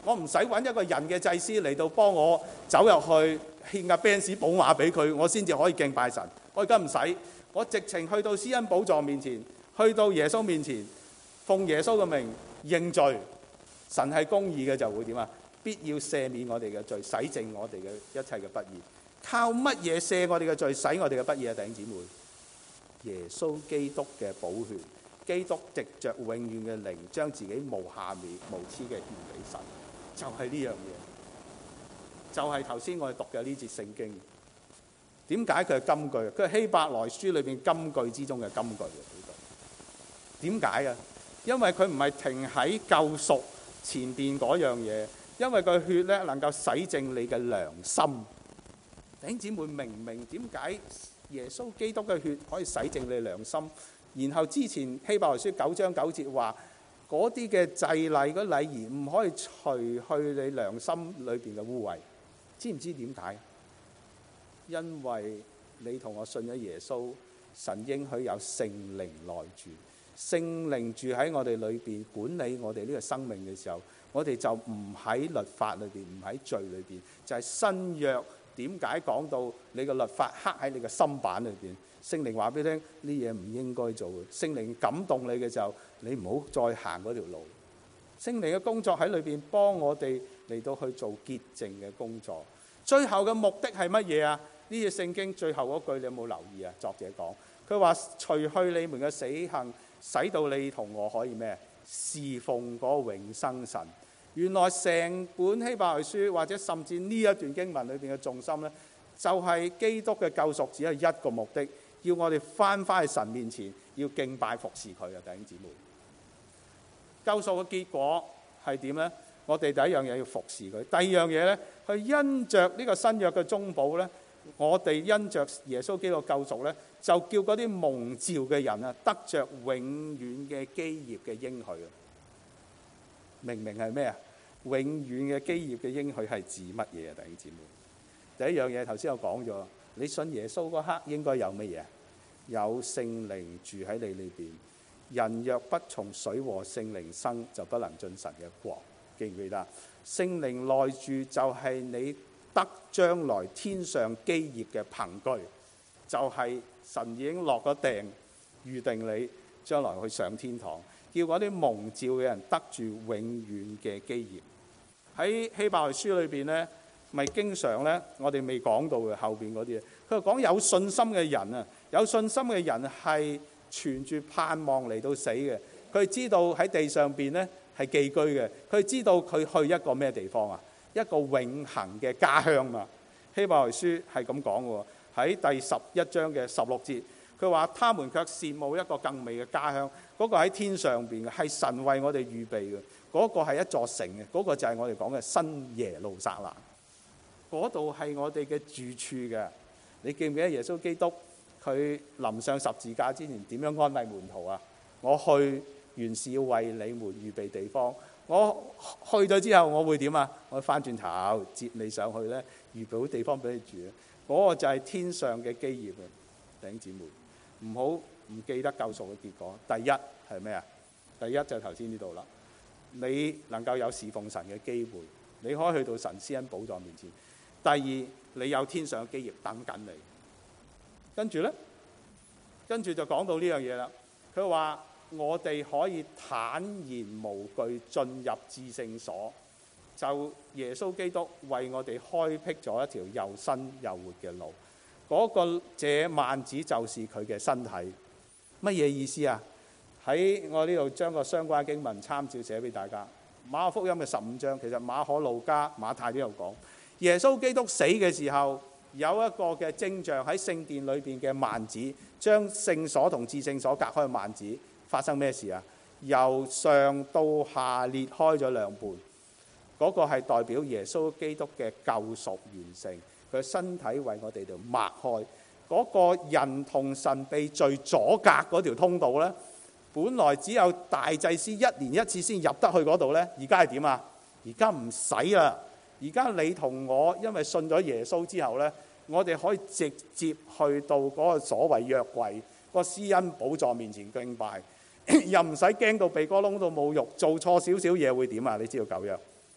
Speaker 1: 我唔使揾一個人嘅祭司嚟到幫我走入去獻架 Benz 寶馬俾佢，我先至可以敬拜神。我而家唔使，我直情去到施恩寶座面前，去到耶穌面前，奉耶穌嘅名認罪。神係公義嘅，就會點啊？必要赦免我哋嘅罪，洗淨我哋嘅一切嘅不義。靠乜嘢赦我哋嘅罪，洗我哋嘅不義啊？弟兄姊妹，耶穌基督嘅寶血，基督藉着永遠嘅靈，將自己無瑕疵無疵嘅獻俾神，就係呢樣嘢，就係頭先我哋讀嘅呢節聖經。點解佢係金句？佢係希伯來書裏邊金句之中嘅金句嘅呢度。點解啊？因為佢唔係停喺救贖前邊嗰樣嘢，因為個血咧能夠洗淨你嘅良心。弟兄姊妹明唔明點解耶穌基督嘅血可以洗淨你良心？然後之前希伯來書9章9節話嗰啲嘅祭禮嗰禮儀唔可以除去你良心裏邊嘅污穢。知唔知點解？因為你同我信咗耶穌，神應許有聖靈內住，聖靈住喺我哋裏邊管理我哋呢個生命嘅時候，我哋就唔喺律法裏邊，唔喺罪裏邊。就係新約點解講到你個律法刻喺你嘅心板裏邊？聖靈話俾你聽呢嘢唔應該做嘅。聖靈感動你嘅時候，你唔好再行嗰條路。聖靈嘅工作喺裏邊幫我哋嚟到去做潔淨嘅工作。最後嘅目的係乜嘢啊？呢隻聖經最後嗰句你有冇留意啊？作者講，佢話除去你們嘅死行，使到你同我可以咩？侍奉嗰個永生神。原來成本希伯來書或者甚至呢一段經文裏邊嘅重心呢，就係基督嘅救贖只係一個目的，要我哋翻去神面前，要敬拜服侍佢啊！弟兄姊妹，救贖嘅結果係點呢？我哋第一樣嘢要服侍佢，第二樣嘢呢，去因着呢個新約嘅中保呢，我哋因着耶穌基督救贖呢，就叫嗰啲蒙召嘅人啊，得着永遠嘅基業嘅應許啊！明明係咩啊？永遠嘅基業嘅應許係指乜嘢啊？弟兄姊妹，第一樣嘢頭先我講咗，你信耶穌嗰刻應該有乜嘢？有聖靈住喺你裏邊。人若不從水和聖靈生，就不能進神嘅國。記唔記得？聖靈內住就係你得將來天上基業嘅憑據，就係神已經落咗訂，預定你將來去上天堂，叫嗰啲蒙召嘅人得住永遠嘅基業。喺希伯來書裏邊呢，咪經常呢，我哋未講到嘅後邊嗰啲嘢，佢講有信心嘅人啊，有信心嘅人係存住盼望嚟到死嘅。佢知道喺地上邊呢係寄居嘅，佢知道佢去一個咩地方啊？一個永恆嘅家鄉嘛。希伯來書係咁講嘅喎，喺第11章嘅16節，佢話：他們卻羨慕一個更美嘅家鄉，嗰個喺天上邊嘅，係神為我哋預備嘅，嗰個係一座城嘅，嗰個就係我哋講嘅新耶路撒冷，嗰度係我哋嘅住處嘅。你記唔記得耶穌基督佢臨上十字架之前點樣安慰門徒啊？我去原是要為你們預備地方，我去咗之後我會點啊？我翻轉頭接你上去咧，預備好地方俾你住。嗰個就係天上嘅基業啊！弟兄姊妹，唔好唔記得救贖嘅結果。第一係咩啊？第一就係頭先呢度啦。你能夠有侍奉神嘅機會，你可以去到神施恩寶座面前。第二，你有天上嘅基業等緊你。跟住咧，跟住就講到呢樣嘢啦。佢話我哋可以坦然無懼進入至聖所，就耶穌基督為我哋開闢咗一條又新又活嘅路。嗰個這幔子就是佢嘅身體。乜嘢意思啊？喺我呢度將個相關經文參照寫俾大家。馬可福音嘅15章，其實馬可、路加、馬太都有講。耶穌基督死嘅時候，有一個嘅徵象喺聖殿裏邊嘅幔子，將聖所同至聖所隔開嘅幔子，發生咩事啊？由上到下裂開咗兩半。嗰個係代表耶穌基督嘅救贖完成，佢身體為我哋度擘開。嗰個人同神被罪阻隔嗰條通道呢，本來只有大祭司一年一次先入得去嗰度呢，而家係點啊？而家唔使啦。而家你同我因為信咗耶穌之後呢，我哋可以直接去到嗰個所謂約櫃個施恩寶座面前敬拜，又唔使驚到鼻哥窿到冇肉，做錯少少嘢會點啊？你知道舊約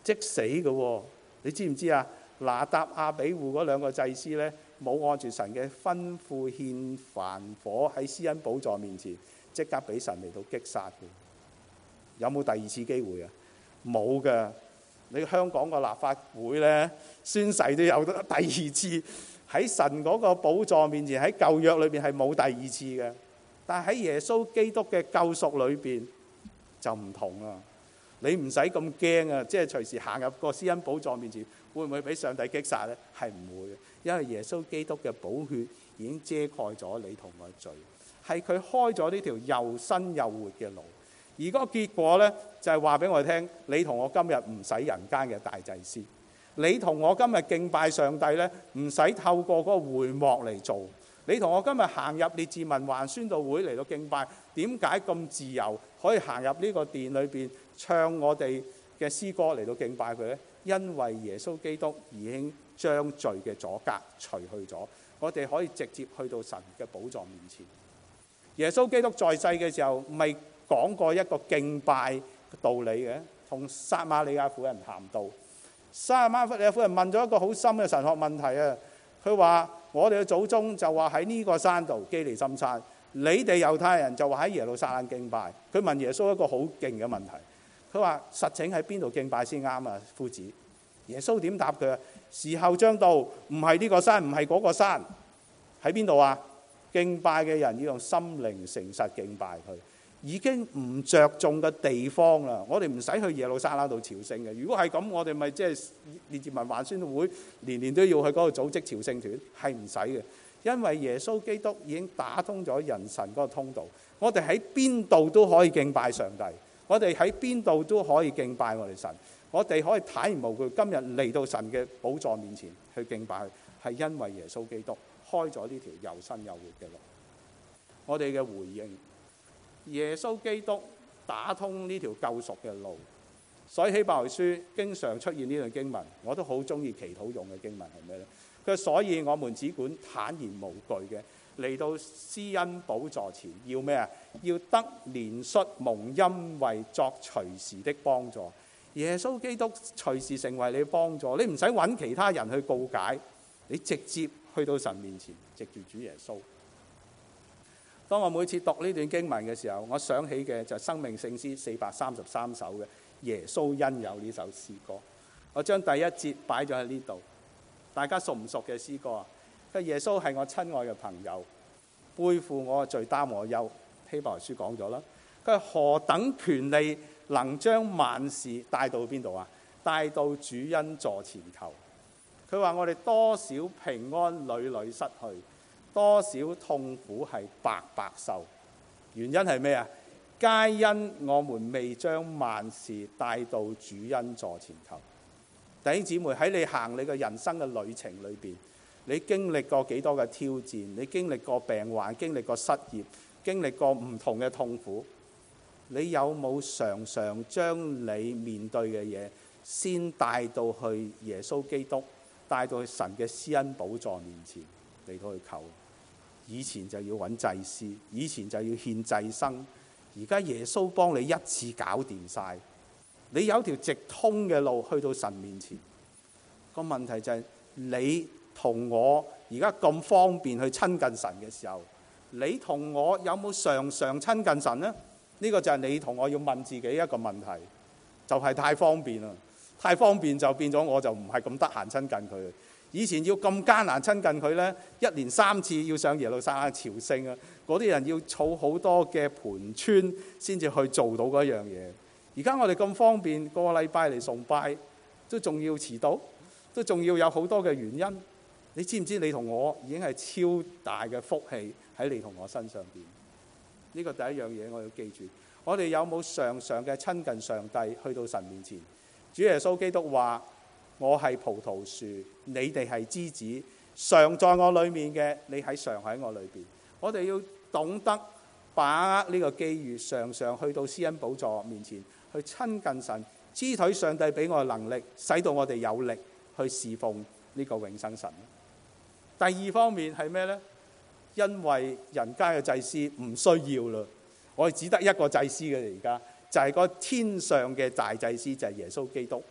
Speaker 1: 即死嘅喎。你知唔知啊？拿答亞比戶嗰兩個祭司呢，冇按住神嘅吩咐獻燔火喺施恩寶座面前，即刻俾神嚟到擊殺嘅。有冇第二次機會啊？冇㗎。你香港個立法會呢，宣誓都有第二次，喺神嗰個寶座面前，喺舊約裏邊係冇第二次嘅。但係喺耶穌基督嘅救贖裏邊就唔同啦。你唔使咁驚啊！即係隨時行入個施恩寶座面前，會唔會俾上帝擊殺呢？係唔會嘅，因為耶穌基督嘅寶血已經遮蓋咗你同我嘅罪，係佢開咗呢條又新又活嘅路。而嗰個結果呢，就係話俾我哋聽：你同我今日唔使人間嘅大祭司，你同我今日敬拜上帝呢，唔使透過嗰個會幕嚟做。你同我今日行入列治文環宣道會嚟到敬拜，點解咁自由可以行入呢個殿裏邊唱我哋嘅詩歌嚟到敬拜佢呢？因為耶穌基督已經將罪嘅阻隔除去咗，我哋可以直接去到神嘅寶座面前。耶穌基督在世嘅時候，咪講過一個敬拜嘅道理嘅，同撒瑪利亞婦人談到。撒瑪利亞婦人問咗一個好深嘅神學問題啊！佢話：我哋嘅祖宗就話喺呢個山度基利心山，你哋猶太人就話喺耶路撒冷敬拜。佢問耶穌一個好勁嘅問題，佢話：實情喺邊度敬拜先啱啊，夫子？耶穌點答佢啊？時候將到，唔係呢個山，唔係嗰個山，喺邊度啊？敬拜嘅人要用心靈誠實敬拜佢，已經唔着重嘅地方啦。我哋唔使去耶路撒冷度朝聖嘅。如果係咁，我哋咪即係列治文環宣道會年年都要去嗰度組織朝聖團，係唔使嘅。因為耶穌基督已經打通咗人神嗰個通道，我哋喺邊度都可以敬拜上帝，我哋喺邊度都可以敬拜我哋神，我哋可以坦然無懼今日嚟到神嘅寶座面前去敬拜佢，係因為耶穌基督開咗呢條又新又活嘅路。我哋嘅回應，耶穌基督打通呢條救贖嘅路，所以希伯來書經常出現呢段經文，我都好中意祈禱用嘅經文係咩呢？佢所以我們只管坦然無懼嘅嚟到施恩寶座前，要咩啊？要得憐恤蒙恩惠作隨時的幫助。耶穌基督隨時成為你幫助，你唔使揾其他人去告解，你直接去到神面前，藉住主耶穌。當我每次讀呢段經文嘅時候，我想起嘅就係生命聖詩433首嘅耶穌恩友呢首詩歌。我將第一節擺咗喺呢度，大家熟唔熟嘅詩歌啊？佢耶穌係我親愛嘅朋友，背負我嘅罪擔我憂。希伯來書講咗啦，佢係何等權利能將萬事帶到邊度啊？帶到主恩座前求。佢話我哋多少平安屢屢失去，多少痛苦係白白受。原因係咩啊？皆因我們未將萬事帶到主恩座前求。弟兄姊妹，喺你行你嘅人生嘅旅程裏邊，你經歷過幾多嘅挑戰？你經歷過病患，經歷過失業，經歷過唔同嘅痛苦。你有冇常常將你面對嘅嘢先帶到去耶穌基督，帶到去神嘅施恩寶座面前嚟到去求？以前就要揾祭司，以前就要獻祭牲，而家耶穌幫你一次搞掂晒。你有條直通嘅路去到神面前。個問題就係你同我而家咁方便去親近神嘅時候，你同我有冇常常親近神呢？呢個就係你同我要問自己一個問題，就係太方便啦，太方便就變咗我就唔係咁得閒親近佢。以前要咁艱難親近佢呢，一年3次要上耶路撒冷朝聖啊，嗰啲人要儲好多嘅盤川先至去做到嗰樣嘢。而家我哋咁方便，個禮拜嚟崇拜都仲要遲到，都仲要有好多嘅原因。你知唔知你同我已經係超大嘅福氣喺你同我身上邊？呢個第一樣嘢我要記住。我哋有冇常常嘅親近上帝，去到神面前？主耶穌基督話：我係葡萄樹，你哋係枝子，常在我裏面嘅，你喺常喺我裏邊。我哋要懂得把握呢個機遇，常常去到施恩寶座面前，去親近神，支取上帝俾我嘅能力，使到我哋有力去侍奉呢個永生神。第二方面係咩呢？因為人間嘅祭司唔需要啦，我哋只得一個祭司嘅，而家就係個天上嘅大祭司，就係耶穌基督。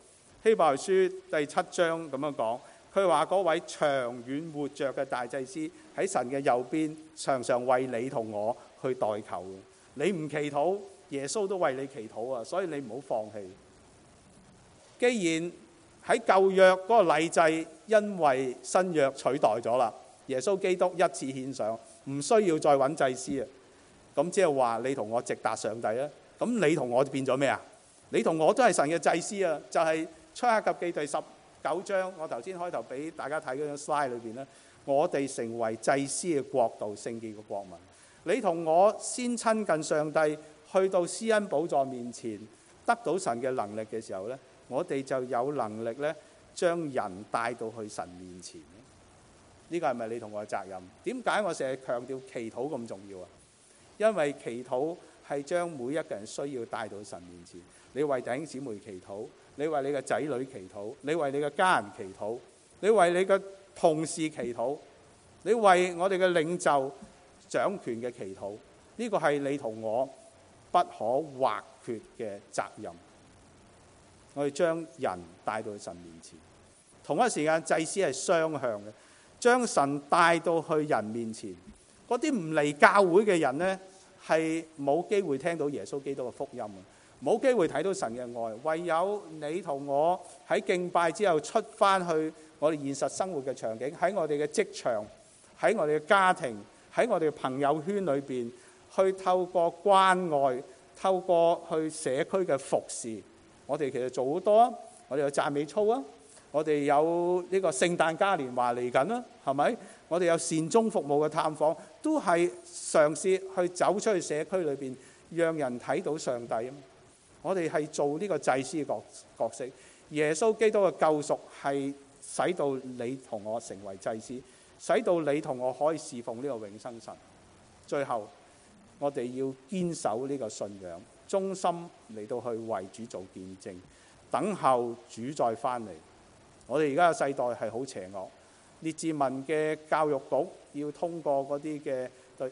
Speaker 1: 希伯來書第7章咁樣講，佢話嗰位長遠活着嘅大祭司喺神嘅右邊，常常為你同我去代求。你唔祈禱，耶穌都為你祈禱啊！所以你唔好放棄。既然喺舊約嗰個禮祭因為新約取代咗啦，耶穌基督一次獻上，唔需要再揾祭司啊！咁即係話你同我直達上帝啊！咁你同我變咗咩啊？你同我都係神嘅祭司啊！就係出埃及記第19章，我頭先開頭俾大家睇嗰張 slide 裏邊咧，我哋成為祭司嘅國度、聖潔嘅國民。你同我先親近上帝，去到施恩寶座面前，得到神嘅能力嘅時候咧，我哋就有能力咧，將人帶到去神面前。呢個係咪你同我嘅責任？點解我成日強調祈禱咁重要啊？因為祈禱係將每一個人需要帶到神面前。你為弟兄姊妹祈禱，你為你嘅仔女祈禱，你為你嘅家人祈禱，你為你嘅同事祈禱，你為我哋嘅領袖掌權嘅祈禱。呢個係你同我不可或缺嘅責任。我哋將人帶到神面前，同一時間祭司係雙向嘅，將神帶到去人面前。嗰啲唔嚟教會嘅人呢，係冇機會聽到耶穌基督嘅福音，冇機會睇到神嘅愛。唯有你同我喺敬拜之後出翻去我哋現實生活嘅場景，喺我哋嘅職場，喺我哋嘅家庭，喺我哋嘅朋友圈裏邊，去透過關愛，透過去社區嘅服侍。我哋其實做好多啊！我哋有讚美操啊，我哋有呢個聖誕嘉年華嚟緊啦，係咪？我哋有善終服務嘅探訪，都係嘗試去走出去社區裏邊，讓人睇到上帝啊！我哋係做呢個祭司嘅角色。耶穌基督嘅救贖係使到你同我成為祭司，使到你同我可以侍奉呢個永生神。最後，我哋要堅守呢個信仰，忠心嚟到去為主做見證，等候主再翻嚟。我哋而家嘅世代係好邪惡，列治文嘅教育局要通過嗰啲嘅對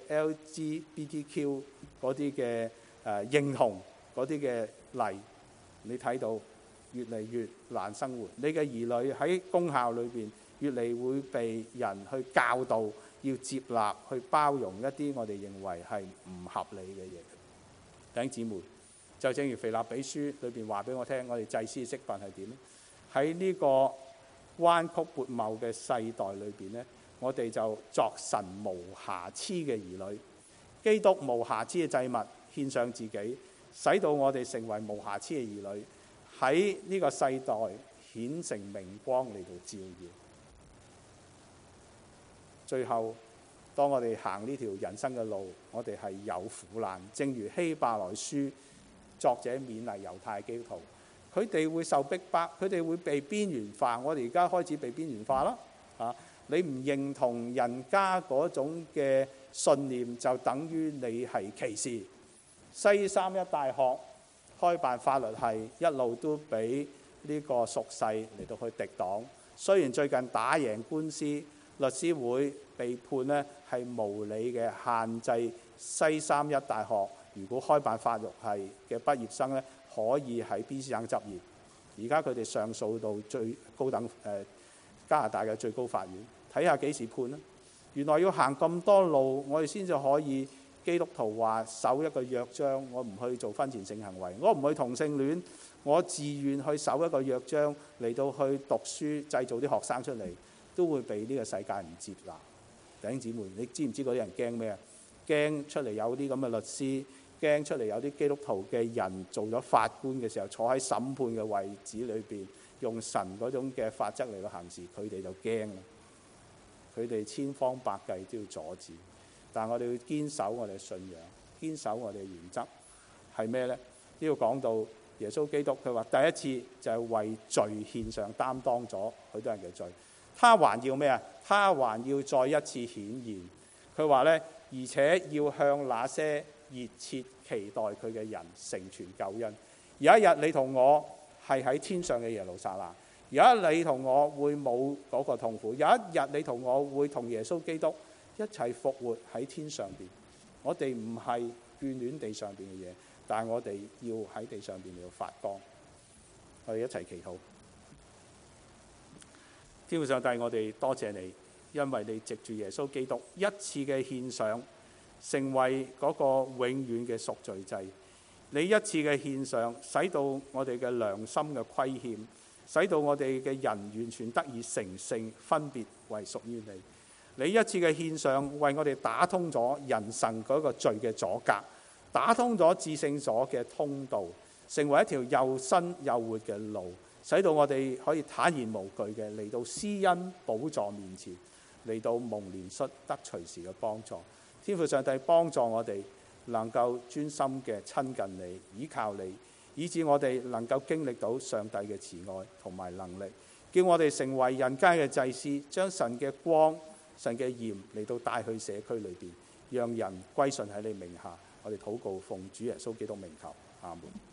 Speaker 1: LGBTQ 嗰啲嘅認同嗰啲嘅例，你睇到越嚟越難生活。你嘅兒女喺公校裏邊越嚟會被人去教導，要接納去包容一啲我哋認為係唔合理嘅嘢。弟兄姊妹，就正如腓立比書裏邊話俾我聽，我哋祭司嘅職分係點？喺呢個彎曲悖謬嘅世代裏邊呢，我哋就作神無瑕疵嘅兒女，基督無瑕疵嘅祭物獻上自己，使到我哋成為無瑕疵嘅兒女，喺呢個世代顯成明光嚟到照耀。最後，當我哋行呢條人生嘅路，我哋係有苦難。正如希伯來書作者勉勵猶太基督徒，佢哋會受逼迫，佢哋會被邊緣化。我哋而家開始被邊緣化啦。你唔認同人家嗰種嘅信念，就等於你係歧視。西三一大學開辦法律系，一路都俾呢個屬世嚟到去敵擋。雖然最近打贏官司，律師會被判呢係無理嘅限制西三一大學，如果開辦法律系嘅畢業生呢，可以喺 BC 省執業。而家佢哋上訴到最高等加拿大嘅最高法院，睇下幾時判啦。原來要行咁多路，我哋先至可以基督徒話守一個約章，我唔去做婚前性行為，我唔去同性戀，我自願去守一個約章嚟到去讀書，製造啲學生出嚟，都會被呢個世界唔接納。弟兄姊妹，你知唔知嗰啲人驚咩啊？驚出嚟有啲咁嘅律師，驚出嚟有啲基督徒嘅人做咗法官嘅時候，坐喺審判嘅位置裏邊，用神嗰種嘅法則嚟到行事，佢哋就驚啦。佢哋千方百計都要阻止，但係我哋要堅守我哋嘅信仰，堅守我哋嘅原則係咩呢？呢度講到耶穌基督，佢話第一次就係為罪獻上，擔當咗許多人嘅罪。他還要咩啊？他還要再一次顯現。佢話呢，而且要向那些熱切期待佢嘅人成全救恩。有一日你同我係喺天上嘅耶路撒冷，有一日你同我會冇嗰個痛苦，有一日你同我會同耶穌基督一齊復活喺天上邊。我哋唔係眷戀地上邊嘅嘢，但係我哋要喺地上邊嚟到發光。我哋一齊祈禱。
Speaker 2: 天父上帝，我哋多謝你，因為你藉住耶穌基督一次嘅獻上，成為嗰個永遠嘅贖罪祭。你一次嘅獻上，使到我哋嘅良心嘅虧欠，使到我哋嘅人完全得以成聖，分別為屬於你。你一次嘅獻上，為我哋打通咗人生嗰個罪嘅阻隔，打通咗至聖所嘅通道，成為一條又新又活嘅路，使到我哋可以坦然無懼嘅嚟到施恩寶座面前，嚟到蒙憐恤得隨時嘅幫助。天父上帝幫助我哋能夠專心嘅親近你，依靠你，以致我哋能夠經歷到上帝嘅慈愛同埋能力，叫我哋成為人間嘅祭司，將神嘅光、神嘅鹽嚟到帶去社區裏邊，讓人歸順喺你名下。我哋禱告奉主耶穌基督名求，阿門。